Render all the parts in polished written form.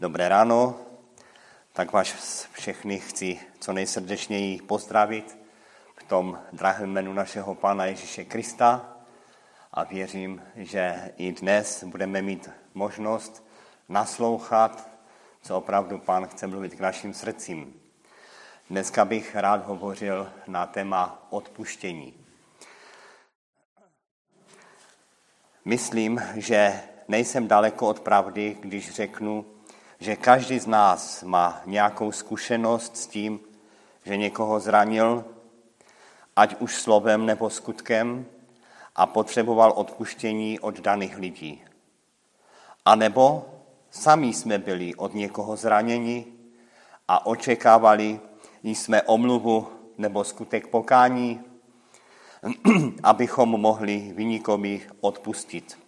Dobré ráno, tak vás všechny chci co nejsrdečněji pozdravit v tom drahém jménu našeho Pána Ježíše Krista a věřím, že i dnes budeme mít možnost naslouchat, co opravdu Pán chce mluvit k našim srdcím. Dneska bych rád hovořil na téma odpuštění. Myslím, že nejsem daleko od pravdy, když řeknu, že každý z nás má nějakou zkušenost s tím, že někoho zranil, ať už slovem nebo skutkem, a potřeboval odpuštění od daných lidí. A nebo sami jsme byli od někoho zraněni a očekávali jsme omluvu nebo skutek pokání, abychom mohli viníkovi odpustit.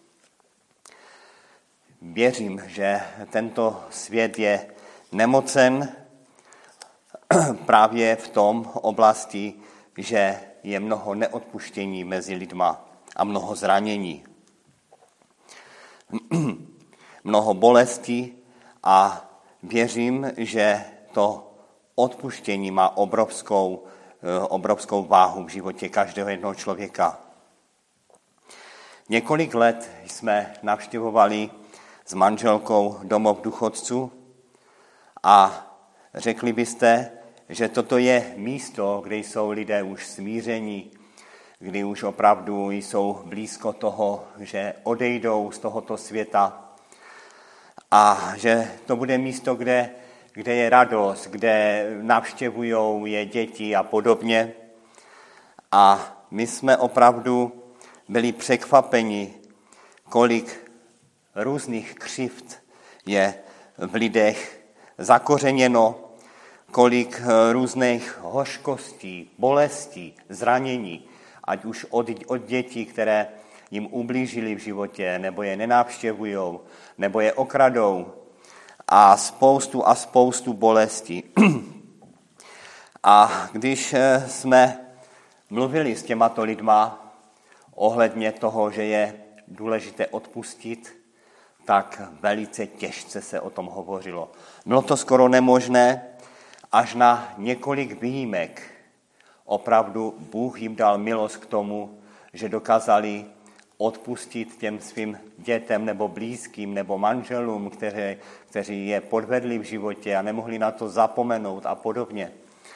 Věřím, že tento svět je nemocen právě v tom oblasti, že je mnoho neodpuštění mezi lidma a mnoho zranění. Mnoho bolestí a věřím, že to odpuštění má obrovskou váhu v životě každého jednoho člověka. Několik let jsme navštěvovali s manželkou domov důchodců a řekli byste, že toto je místo, kde jsou lidé už smíření, kdy už opravdu jsou blízko toho, že odejdou z tohoto světa a že to bude místo, kde je radost, kde navštěvují je děti a podobně. A my jsme opravdu byli překvapeni, kolik různých křivd je v lidech zakořeněno, kolik různých hořkostí, bolestí, zranění, ať už od dětí, které jim ublížili v životě, nebo je nenavštěvují, nebo je okradou, a spoustu bolestí. A když jsme mluvili s těmato lidma ohledně toho, že je důležité odpustit, tak velice těžce se o tom hovořilo. Bylo to skoro nemožné, až na několik výjimek. Opravdu Bůh jim dal milost k tomu, že dokázali odpustit těm svým dětem nebo blízkým nebo manželům, kteří je podvedli v životě a nemohli na to zapomenout a podobně.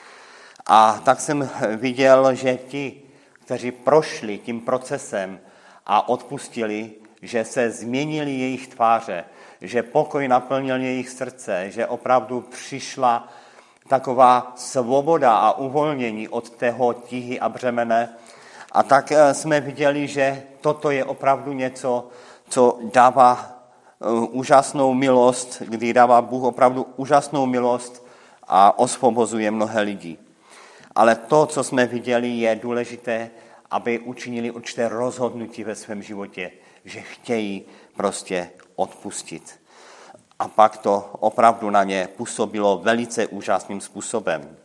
A tak jsem viděl, že ti, kteří prošli tím procesem a odpustili, že se změnily jejich tváře, že pokoj naplnil jejich srdce, že opravdu přišla taková svoboda a uvolnění od tého tíhy a břemene. A tak jsme viděli, že toto je opravdu něco, co dává úžasnou milost, kdy dává Bůh opravdu úžasnou milost a osvobozuje mnohé lidi. Ale to, co jsme viděli, je důležité, aby učinili určité rozhodnutí ve svém životě, že chtějí prostě odpustit. A pak to opravdu na ně působilo velice úžasným způsobem.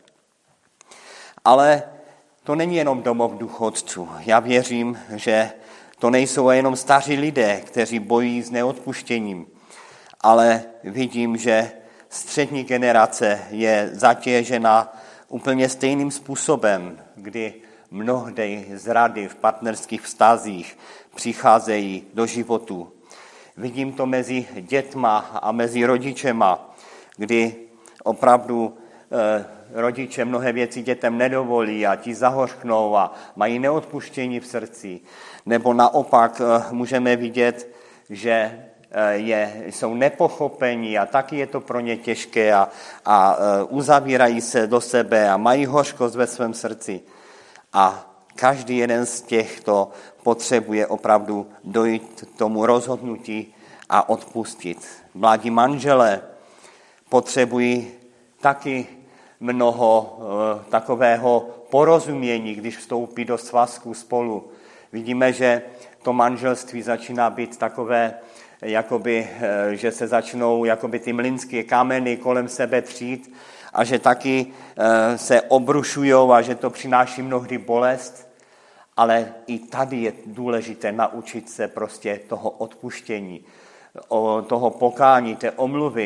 Ale to není jenom domov důchodců. Já věřím, že to nejsou jenom staří lidé, kteří bojují s neodpuštěním, ale vidím, že střední generace je zatěžena úplně stejným způsobem, kdy mnohdy zrady v partnerských vztazích přicházejí do životu. Vidím to mezi dětma a mezi rodičema, kdy opravdu rodiče mnohé věci dětem nedovolí a ti zahořknou a mají neodpuštění v srdci. Nebo naopak můžeme vidět, že jsou nepochopení a taky je to pro ně těžké a uzavírají se do sebe a mají hořkost ve svém srdci. A každý jeden z těchto potřebuje opravdu dojít k tomu rozhodnutí a odpustit. Mladí manželé potřebují taky mnoho takového porozumění, když vstoupí do svazku spolu. Vidíme, že to manželství začíná být takové, jakoby, že se začnou jakoby ty mlynské kameny kolem sebe třít a že taky se obrušujou a že to přináší mnohdy bolest. Ale i tady je důležité naučit se prostě toho odpuštění, toho pokání, té omluvy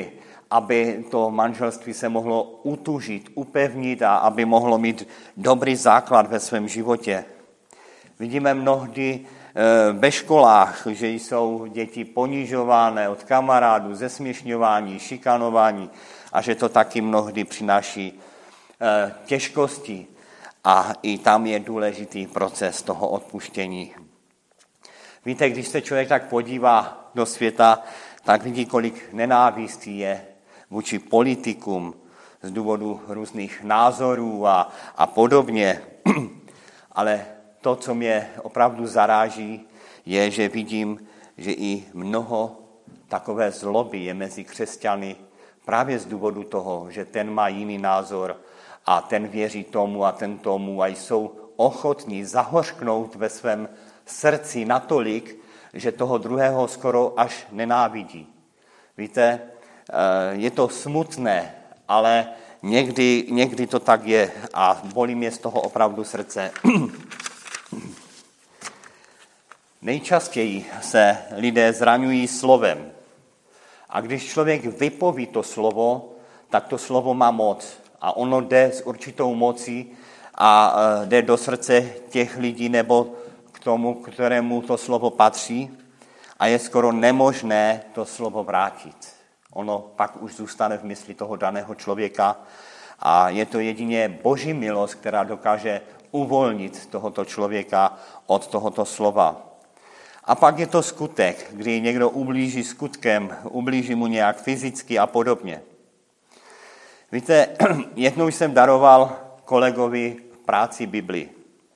aby to manželství se mohlo utužit, upevnit a aby mohlo mít dobrý základ ve svém životě. Vidíme mnohdy ve školách, že jsou děti ponižované od kamarádů, zesměšňování, šikanování a že to taky mnohdy přináší těžkosti. A i tam je důležitý proces toho odpuštění. Víte, když se člověk tak podívá do světa, tak vidí, kolik nenávistí je vůči politikům z důvodu různých názorů a podobně. Ale to, co mě opravdu zaráží, je, že vidím, že i mnoho takové zloby je mezi křesťany právě z důvodu toho, že ten má jiný názor a ten věří tomu a ten tomu a jsou ochotní zahořknout ve svém srdci natolik, že toho druhého skoro až nenávidí. Víte, je to smutné, ale někdy to tak je a bolí mě z toho opravdu srdce. Nejčastěji se lidé zraňují slovem. A když člověk vypoví to slovo, tak to slovo má moc. A ono jde s určitou mocí a jde do srdce těch lidí nebo k tomu, kterému to slovo patří. A je skoro nemožné to slovo vrátit. Ono pak už zůstane v mysli toho daného člověka. A je to jedině Boží milost, která dokáže uvolnit tohoto člověka od tohoto slova. A pak je to skutek, kdy někdo ublíží skutkem, ublíží mu nějak fyzicky a podobně. Víte, jednou jsem daroval kolegovi v práci Bibli.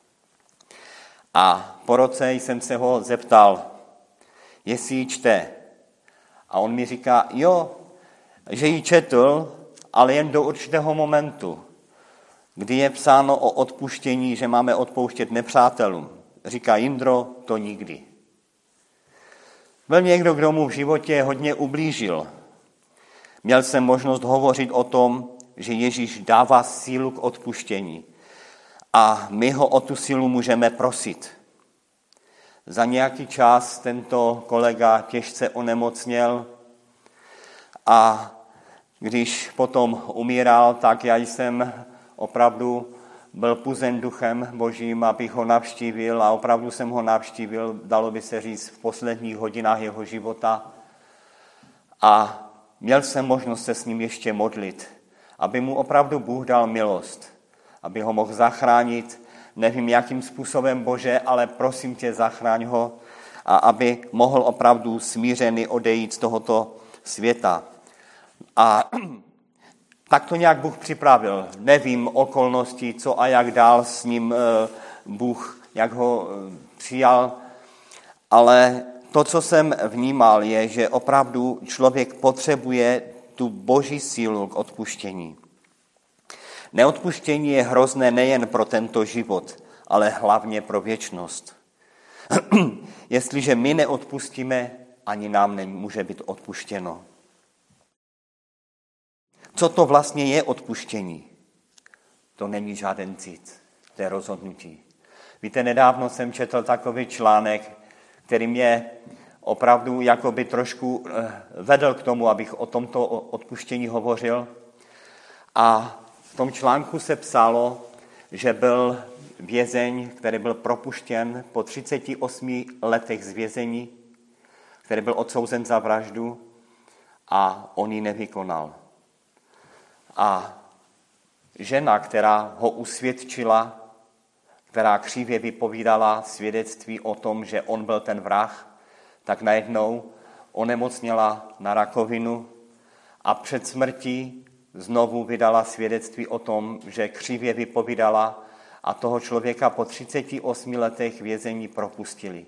A po roce jsem se ho zeptal, jestli ji čte. A on mi říká, jo, že ji četl, ale jen do určitého momentu, kdy je psáno o odpuštění, že máme odpouštět nepřátelům. Říká, Jindro, to nikdy. Byl někdo, kdo mu v životě hodně ublížil. Měl jsem možnost hovořit o tom, že Ježíš dává sílu k odpuštění a my ho o tu sílu můžeme prosit. Za nějaký čas tento kolega těžce onemocněl a když potom umíral, tak já jsem opravdu byl puzen duchem Božím, abych ho navštívil a opravdu jsem ho navštívil, dalo by se říct, v posledních hodinách jeho života. A měl jsem možnost se s ním ještě modlit, aby mu opravdu Bůh dal milost, aby ho mohl zachránit, nevím jakým způsobem, Bože, ale prosím tě, zachráň ho a aby mohl opravdu smířený odejít z tohoto světa. A tak to nějak Bůh připravil. Nevím okolnosti, co a jak dál s ním Bůh, jak ho přijal, ale to, co jsem vnímal, je, že opravdu člověk potřebuje tu Boží sílu k odpuštění. Neodpuštění je hrozné nejen pro tento život, ale hlavně pro věčnost. Jestliže my neodpustíme, ani nám nemůže být odpuštěno. Co to vlastně je odpuštění? To není žádný cit, to je rozhodnutí. Víte, nedávno jsem četl takový článek, který mě opravdu jakoby trošku vedl k tomu, abych o tomto odpuštění hovořil. A v tom článku se psalo, že byl vězeň, který byl propuštěn po 38 letech z vězení, který byl odsouzen za vraždu a on ji nevykonal. A žena, která ho usvědčila, která křivě vypovídala svědectví o tom, že on byl ten vrah, tak najednou onemocněla na rakovinu a před smrtí znovu vydala svědectví o tom, že křivě vypovídala a toho člověka po 38 letech vězení propustili.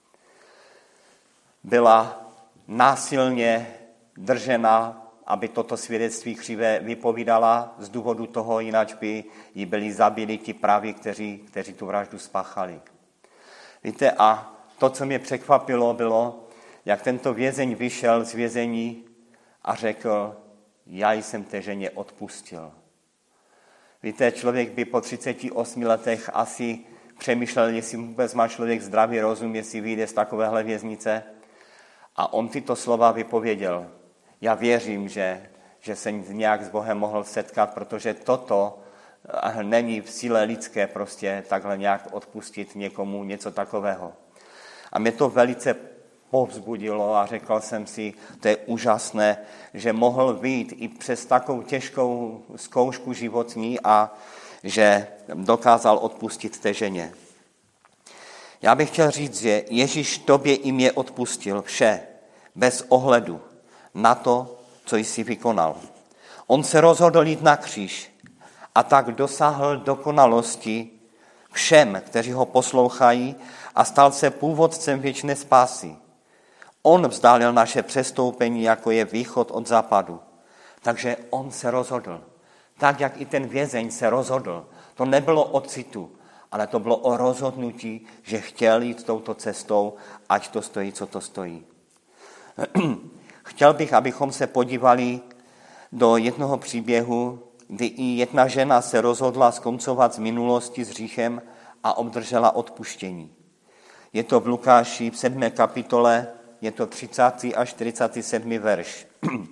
Byla násilně držena, aby toto svědectví křivé vypovídala z důvodu toho, jinak by jí byli zabili ti praví, kteří tu vraždu spáchali. Víte, a to, co mě překvapilo, bylo, jak tento vězeň vyšel z vězení a řekl, já jsem té ženě odpustil. Víte, člověk by po 38 letech asi přemýšlel, jestli vůbec má člověk zdravý rozum, jestli vyjde z takovéhle věznice. A on tyto slova vypověděl. Já věřím, že že se nějak s Bohem mohl setkat, protože toto není v síle lidské prostě takhle nějak odpustit někomu něco takového. A mě to velice povzbudilo a řekl jsem si, to je úžasné, že mohl vyjít i přes takovou těžkou zkoušku životní a že dokázal odpustit té ženě. Já bych chtěl říct, že Ježíš tobě i mě odpustil vše, bez ohledu na to, co jsi vykonal. On se rozhodl jít na kříž a tak dosáhl dokonalosti všem, kteří ho poslouchají a stal se původcem věčné spásy. On vzdálil naše přestoupení, jako je východ od západu. Takže on se rozhodl. Tak, jak i ten vězeň se rozhodl. To nebylo o citu, ale to bylo o rozhodnutí, že chtěl jít touto cestou, ať to stojí, co to stojí. Chtěl bych, abychom se podívali do jednoho příběhu, kdy i jedna žena se rozhodla skoncovat z minulosti s hříchem a obdržela odpuštění. Je to v Lukáši v 7. kapitole, je to 30. až 47. verš.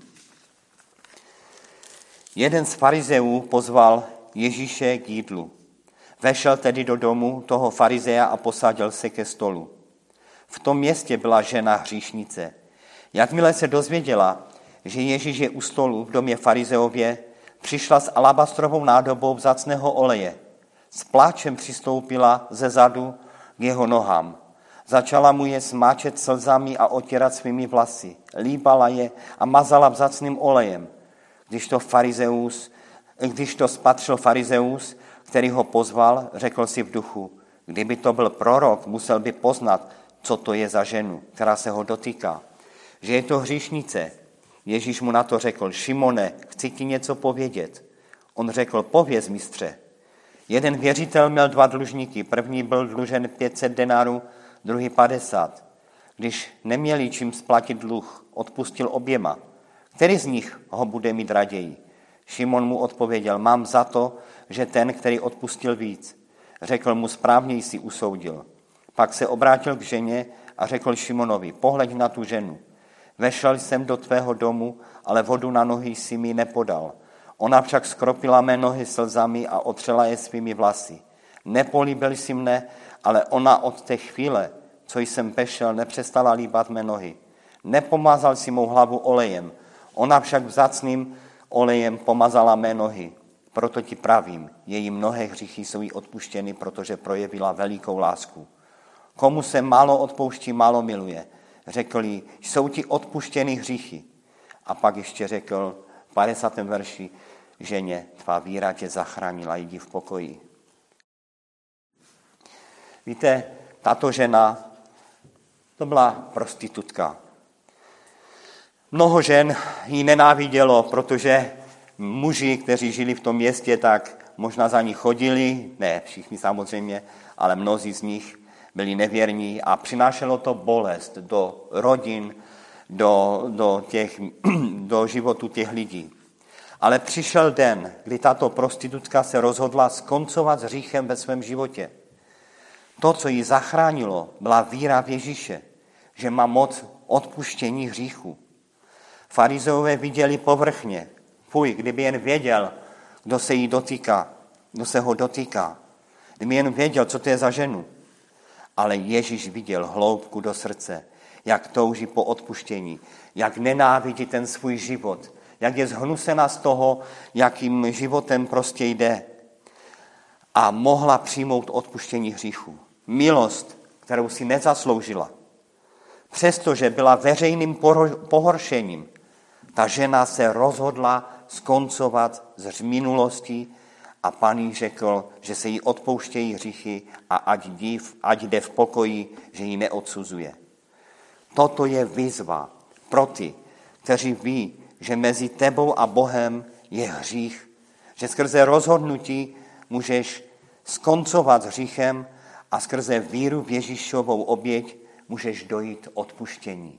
Jeden z farizeů pozval Ježíše k jídlu. Vešel tedy do domu toho farizeja a posadil se ke stolu. V tom městě byla žena hříšnice. Jakmile se dozvěděla, že Ježíš je u stolu v domě farizeově, přišla s alabastrovou nádobou vzácného oleje. S pláčem přistoupila ze zadu k jeho nohám. Začala mu je smáčet slzami a otírat svými vlasy. Líbala je a mazala vzácným olejem. Když to spatřil farizeus, který ho pozval, řekl si v duchu, kdyby to byl prorok, musel by poznat, co to je za ženu, která se ho dotýká. Že je to hříšnice. Ježíš mu na to řekl, Šimone, chci ti něco povědět. On řekl, pověz, mistře. Jeden věřitel měl 2 dlužníky. První byl dlužen 500 denárů, druhý 50. Když neměli čím splatit dluh, odpustil oběma. Který z nich ho bude mít raději? Šimon mu odpověděl, mám za to, že ten, který odpustil víc. Řekl mu, správně jsi usoudil. Pak se obrátil k ženě a řekl Šimonovi, pohleď na tu ženu. Vešel jsem do tvého domu, ale vodu na nohy si mi nepodal. Ona však skropila mé nohy slzami a otřela je svými vlasy. Nepolíbil jsi mne, ale ona od té chvíle, co jsem pešel, nepřestala líbat mé nohy. Nepomazal si mou hlavu olejem, ona však vzácným olejem pomazala mé nohy. Proto ti pravím, její mnohé hříchy jsou jí odpuštěny, protože projevila velikou lásku. Komu se málo odpouští, málo miluje. Řekl jí, jsou ti odpuštěny hříchy. A pak ještě řekl v 50. verši, ženě, tvá víra tě zachránila, jdi v pokoji. Víte, tato žena, to byla prostitutka. Mnoho žen ji nenávidělo, protože muži, kteří žili v tom městě, tak možná za ní chodili, ne všichni samozřejmě, ale mnozí z nich byli nevěrní a přinášelo to bolest do rodin, do životu těch lidí. Ale přišel den, kdy tato prostitutka se rozhodla skoncovat s hříchem ve svém životě. To, co ji zachránilo, byla víra v Ježíše, že má moc odpuštění hříchu. Farizeové viděli povrchně. Kdyby jen věděl, kdo se jí dotýká, kdo se ho dotýká. Kdyby jen věděl, co to je za ženu. Ale Ježíš viděl hloubku do srdce, jak touží po odpuštění, jak nenávidí ten svůj život, jak je zhnusena z toho, jakým životem prostě jde. A mohla přijmout odpuštění hříchu. Milost, kterou si nezasloužila. Přestože byla veřejným pohoršením, ta žena se rozhodla skoncovat s minulostí a Pán jí řekl, že se jí odpouštějí hříchy a ať jde v pokoji, že ji neodsuzuje. Toto je výzva pro ty, kteří ví, že mezi tebou a Bohem je hřích, že skrze rozhodnutí můžeš skoncovat s hříchem a skrze víru v Ježíšovou oběť můžeš dojít odpuštění.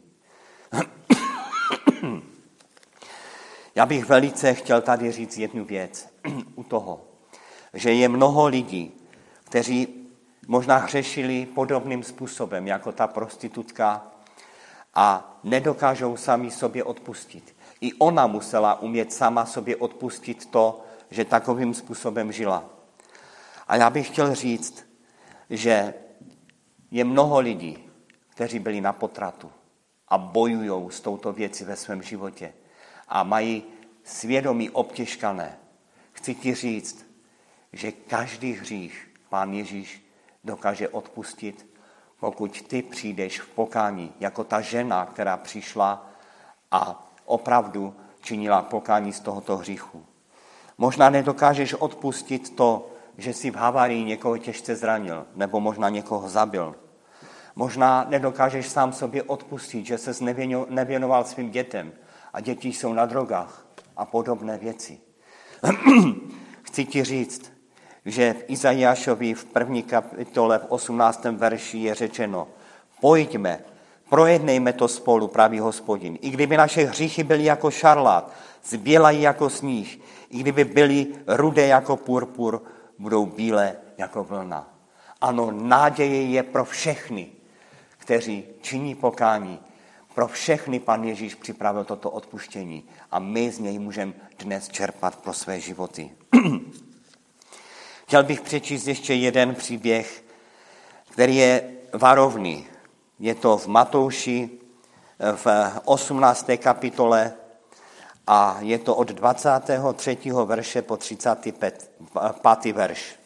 Já bych velice chtěl tady říct jednu věc u toho, že je mnoho lidí, kteří možná hřešili podobným způsobem, jako ta prostitutka a nedokážou sami sobě odpustit. I ona musela umět sama sobě odpustit to, že takovým způsobem žila. A já bych chtěl říct, že je mnoho lidí, kteří byli na potratu a bojují s touto věcí ve svém životě a mají svědomí obtěžkané. Chci ti říct, že každý hřích Pán Ježíš dokáže odpustit, pokud ty přijdeš v pokání, jako ta žena, která přišla a opravdu činila pokání z tohoto hříchu. Možná nedokážeš odpustit to, že jsi v havárii někoho těžce zranil, nebo možná někoho zabil. Možná nedokážeš sám sobě odpustit, že ses nevěnoval svým dětem a děti jsou na drogách a podobné věci. Chci ti říct, že v Izajášovi v 1. kapitole v 18. verši je řečeno: pojďme, projednejme to spolu, praví Hospodin. I kdyby naše hříchy byly jako šarlát, zbělají jako sníh, i kdyby byly rudé jako purpur, budou bílé jako vlna. Ano, naděje je pro všechny, kteří činí pokání. Pro všechny Pan Ježíš připravil toto odpuštění a my z něj můžeme dnes čerpat pro své životy. Chtěl bych přečíst ještě jeden příběh, který je varovný. Je to v Matouši v 18. kapitole a je to od 23. verše po 35. verš.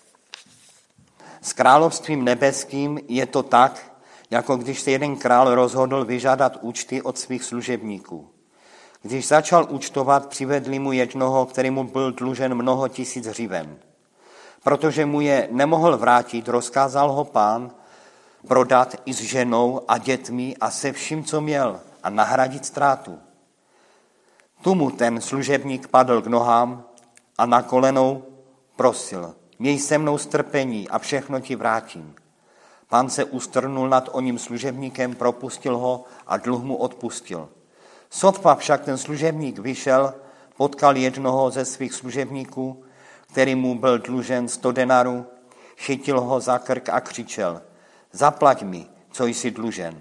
S královstvím nebeským je to tak, jako když se jeden král rozhodl vyžádat účty od svých služebníků. Když začal účtovat, přivedli mu jednoho, který mu byl dlužen mnoho tisíc hřiven. Protože mu je nemohl vrátit, rozkázal ho Pán prodat i s ženou a dětmi a se vším, co měl, a nahradit ztrátu. Tu mu ten služebník padl k nohám a na kolenou prosil: měj se mnou strpení a všechno ti vrátím. Pán se ustrnul nad oním služebníkem, propustil ho a dluh mu odpustil. Sotva však ten služebník vyšel, potkal jednoho ze svých služebníků, který mu byl dlužen 100 denarů, chytil ho za krk a křičel: zaplať mi, co jsi dlužen.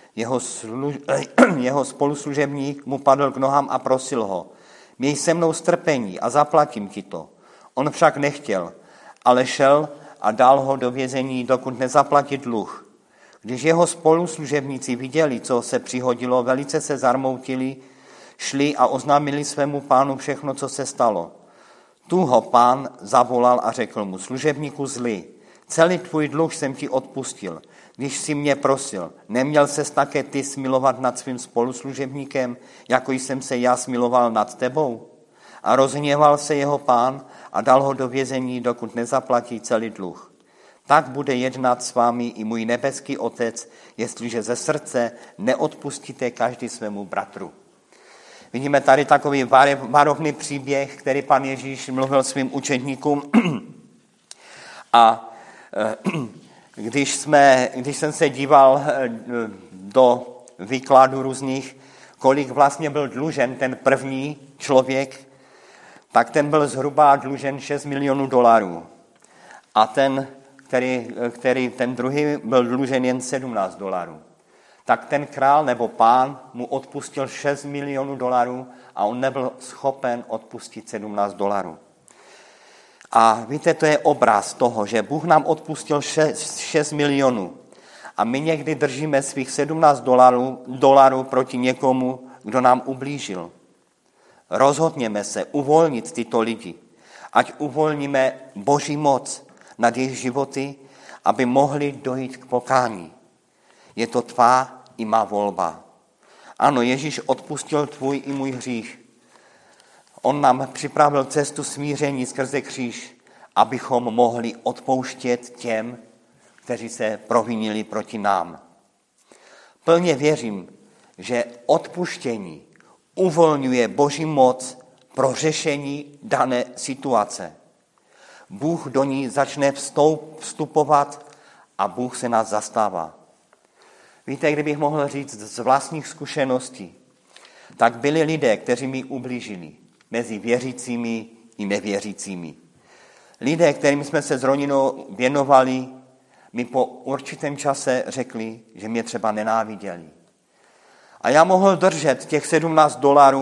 Jeho spoluslužebník mu padl k nohám a prosil ho: měj se mnou strpení a zaplatím ti to. On však nechtěl, ale šel a dal ho do vězení, dokud nezaplatí dluh. Když jeho spoluslužebníci viděli, co se přihodilo, velice se zarmoutili, šli a oznámili svému pánu všechno, co se stalo. Tu ho Pán zavolal a řekl mu: služebníku zlý, celý tvůj dluh jsem ti odpustil, když jsi mě prosil. Neměl ses také ty smilovat nad svým spoluslužebníkem, jako jsem se já smiloval nad tebou? A rozhněval se jeho pán a dal ho do vězení, dokud nezaplatí celý dluh. Tak bude jednat s vámi i můj nebeský Otec, jestliže ze srdce neodpustíte každý svému bratru. Vidíme tady takový varovný příběh, který Pan Ježíš mluvil svým učedníkům. A když jsem se díval do výkladu různých, kolik vlastně byl dlužen ten první člověk, tak ten byl zhruba dlužen $6 milionů. A ten druhý byl dlužen jen $17. Tak ten král nebo pán mu odpustil $6 milionů a on nebyl schopen odpustit $17. A víte, to je obraz toho, že Bůh nám odpustil 6 milionů a my někdy držíme svých $17 proti někomu, kdo nám ublížil. Rozhodněme se uvolnit tyto lidi, ať uvolníme Boží moc nad jejich životy, aby mohli dojít k pokání. Je to tvá i má volba. Ano, Ježíš odpustil tvůj i můj hřích. On nám připravil cestu smíření skrze kříž, abychom mohli odpouštět těm, kteří se provinili proti nám. Plně věřím, že odpuštění uvolňuje Boží moc pro řešení dané situace. Bůh do ní začne vstupovat a Bůh se nás zastává. Víte, kdybych mohl říct z vlastních zkušeností, tak byli lidé, kteří mi ublížili mezi věřícími i nevěřícími. Lidé, kterým jsme se s rodinou věnovali, mi po určitém čase řekli, že mě třeba nenáviděli. A já mohl držet těch $17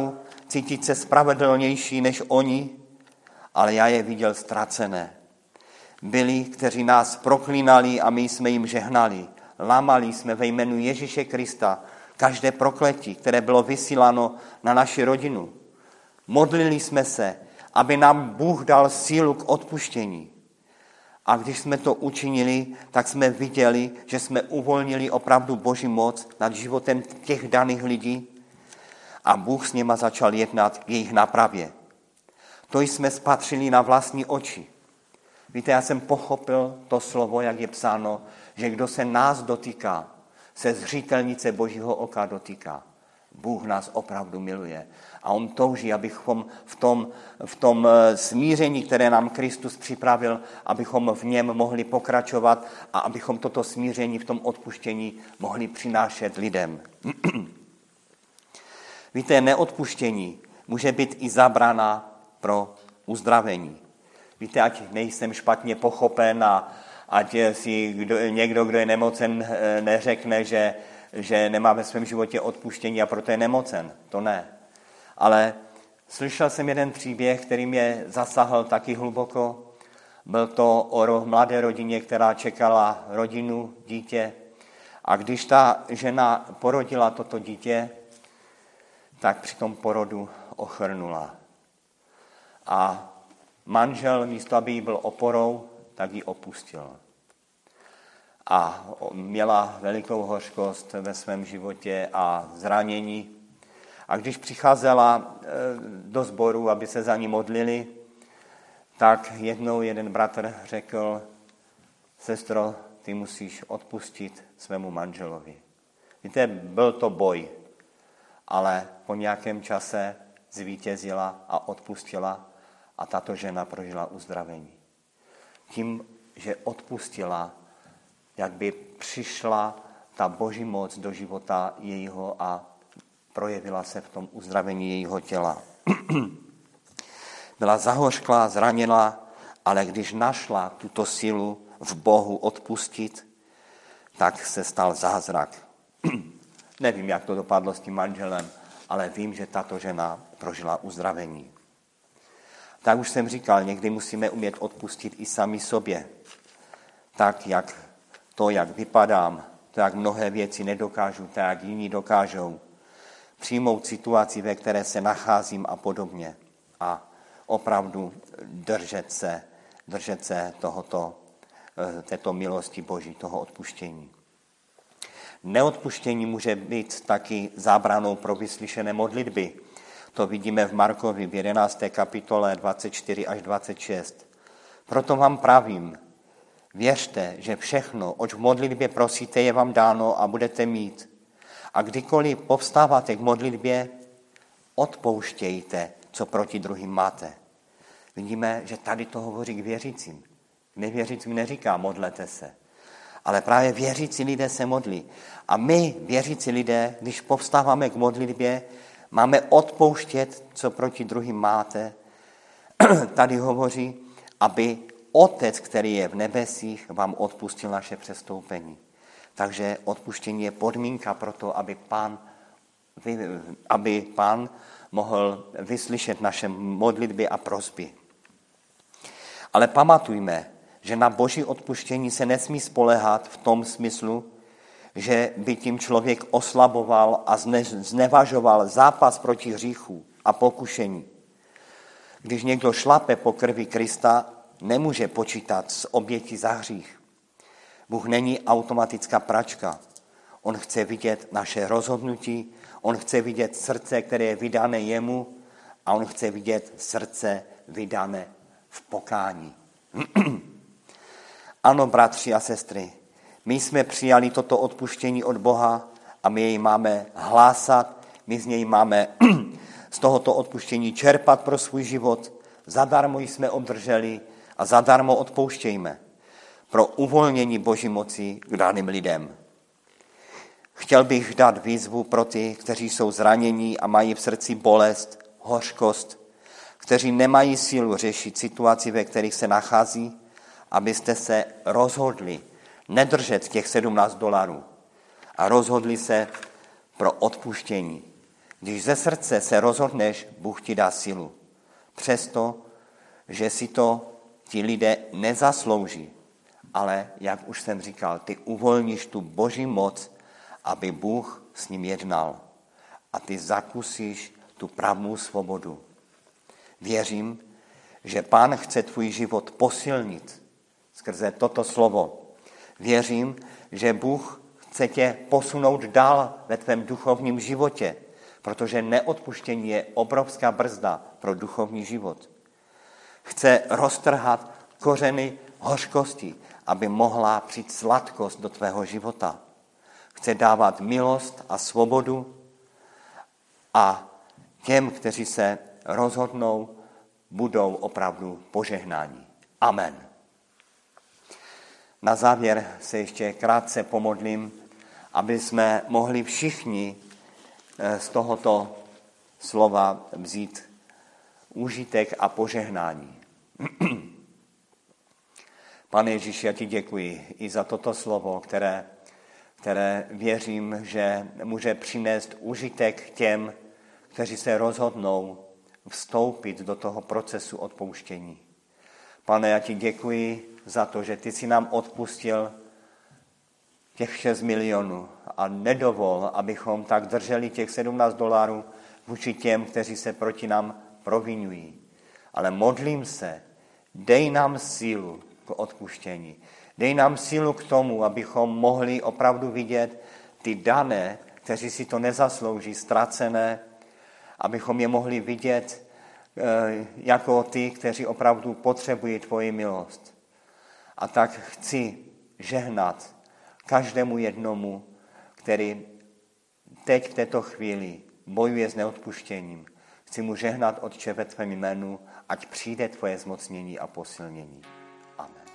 cítit se spravedlnější než oni, ale já je viděl ztracené. Byli, kteří nás proklínali a my jsme jim žehnali. Lámali jsme ve jménu Ježíše Krista každé prokletí, které bylo vysíláno na naši rodinu. Modlili jsme se, aby nám Bůh dal sílu k odpuštění. A když jsme to učinili, tak jsme viděli, že jsme uvolnili opravdu Boží moc nad životem těch daných lidí a Bůh s nima začal jednat v jejich nápravě. To jsme spatřili na vlastní oči. Víte, já jsem pochopil to slovo, jak je psáno, že kdo se nás dotýká, se zřetelnice Božího oka dotýká. Bůh nás opravdu miluje. A on touží, abychom v tom smíření, které nám Kristus připravil, abychom v něm mohli pokračovat a abychom toto smíření v tom odpuštění mohli přinášet lidem. Víte, neodpuštění může být i zábrana pro uzdravení. Víte, ať nejsem špatně pochopen a ať si někdo, kdo je nemocen, neřekne, že nemá ve svém životě odpuštění a proto je nemocen. To ne. Ale slyšel jsem jeden příběh, který mě zasáhl taky hluboko. Byl to o mladé rodině, která čekala rodinu, dítě. A když ta žena porodila toto dítě, tak při tom porodu ochrnula. A manžel, místo aby jí byl oporou, tak ji opustil. A měla velikou hořkost ve svém životě a zranění. A když přicházela do sboru, aby se za ní modlili, tak jednou jeden bratr řekl: sestro, ty musíš odpustit svému manželovi. Víte, byl to boj, ale po nějakém čase zvítězila a odpustila a tato žena prožila uzdravení. Tím, že odpustila, jak by přišla ta Boží moc do života jejího a projevila se v tom uzdravení jejího těla. Byla zahořklá, zraněná, ale když našla tuto sílu v Bohu odpustit, tak se stal zázrak. Nevím, jak to dopadlo s tím manželem, ale vím, že tato žena prožila uzdravení. Tak už jsem říkal, někdy musíme umět odpustit i sami sobě. Tak, jak vypadám, to, jak mnohé věci nedokážu, tak, jak jiní dokážou. Přijmout situaci, ve které se nacházím a podobně. A opravdu držet se této milosti Boží, toho odpuštění. Neodpuštění může být taky zábranou pro vyslyšené modlitby. To vidíme v Markovi v 11. kapitole 24 až 26. Proto vám pravím, věřte, že všechno, oč v modlitbě prosíte, je vám dáno a budete mít. A kdykoliv povstáváte k modlitbě, odpouštějte, co proti druhým máte. Vidíme, že tady to hovoří k věřícím. Nevěřícím neříká modlete se, ale právě věřící lidé se modlí. A my, věřící lidé, když povstáváme k modlitbě, máme odpouštět, co proti druhým máte. Tady hovoří, aby Otec, který je v nebesích, vám odpustil naše přestoupení. Takže odpuštění je podmínka pro to, aby Pán mohl vyslyšet naše modlitby a prosby. Ale pamatujme, že na Boží odpuštění se nesmí spoléhat v tom smyslu, že by tím člověk oslaboval a znevažoval zápas proti hříchu a pokušení. Když někdo šlape po krvi Krista, nemůže počítat s obětí za hřích. Bůh není automatická pračka. On chce vidět naše rozhodnutí, on chce vidět srdce, které je vydané jemu, a on chce vidět srdce vydané v pokání. Ano, bratři a sestry, my jsme přijali toto odpuštění od Boha a my jej máme hlásat, my z něj máme z tohoto odpuštění čerpat pro svůj život. Zadarmo jsme obdrželi a zadarmo odpouštějme pro uvolnění Boží moci k daným lidem. Chtěl bych dát výzvu pro ty, kteří jsou zranění a mají v srdci bolest, hořkost, kteří nemají sílu řešit situaci, ve kterých se nachází, abyste se rozhodli nedržet těch $17 a rozhodli se pro odpuštění. Když ze srdce se rozhodneš, Bůh ti dá sílu. Přesto, že si to ti lidé nezaslouží. Ale, jak už jsem říkal, ty uvolníš tu Boží moc, aby Bůh s ním jednal. A ty zakusíš tu pravou svobodu. Věřím, že Pán chce tvůj život posilnit skrze toto slovo. Věřím, že Bůh chce tě posunout dál ve tvém duchovním životě, protože neodpuštění je obrovská brzda pro duchovní život. Chce roztrhat kořeny hořkosti, aby mohla přijít sladkost do tvého života. Chce dávat milost a svobodu a těm, kteří se rozhodnou, budou opravdu požehnáni. Amen. Na závěr se ještě krátce pomodlím, aby jsme mohli všichni z tohoto slova vzít užitek a požehnání. Pane Ježíši, já ti děkuji i za toto slovo, které věřím, že může přinést užitek těm, kteří se rozhodnou vstoupit do toho procesu odpouštění. Pane, já ti děkuji za to, že ty jsi nám odpustil těch 6 milionů a nedovol, abychom tak drželi těch $17 vůči těm, kteří se proti nám provinují. Ale modlím se, dej nám sílu k odpuštění. Dej nám sílu k tomu, abychom mohli opravdu vidět ty dané, kteří si to nezaslouží, ztracené, abychom je mohli vidět jako ty, kteří opravdu potřebují tvoji milost. A tak chci žehnat každému jednomu, který teď v této chvíli bojuje s neodpuštěním. Chci mu žehnat, Otče, ve tvém jménu, ať přijde tvoje zmocnění a posilnění. Amen.